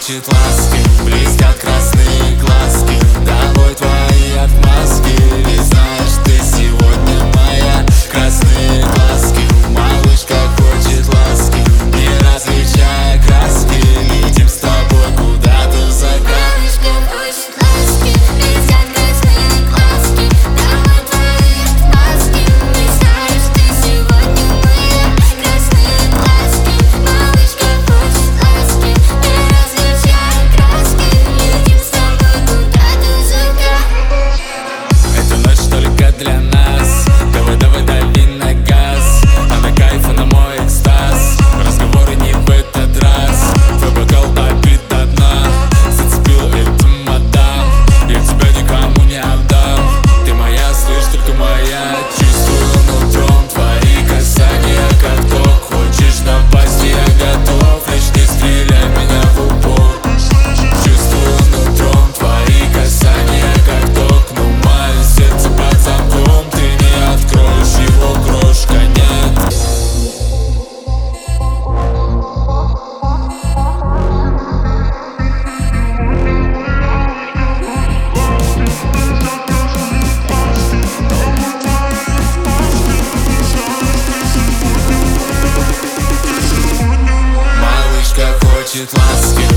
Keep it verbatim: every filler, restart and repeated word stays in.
хочет ласки, блестят красные глазки. Домой твои отмазки, ведь знаешь, ты сегодня моя. Красные глазки, малышка хочет ласки, не различая краски, летим с тобой куда-то в закат. Малышка хочет ласки, блестят красные глазки. Домой твои отмазки, ведь знаешь, ты сегодня моя. Красные глазки, малышка хочет ласки, не различая краски, летим с тобой куда-то в закат. Эта ночь только для нас, давай, давай, дави на газ. Она кайфа на мой экстаз, разговоры не в этот раз. Твой бокал допит до дна, зацепила эту мадам, я тебя никому не отдам. Ты моя, слышь, только моя. Чувствую нутром твои касания, как ток. Хочешь напасть, я готов, лишь не стреляй меня в упор. Чувствую нутром твои касания, как ток, но мое сердце под замком. Ты не откроешь его, крошка, нет. Малышка хочет ласки,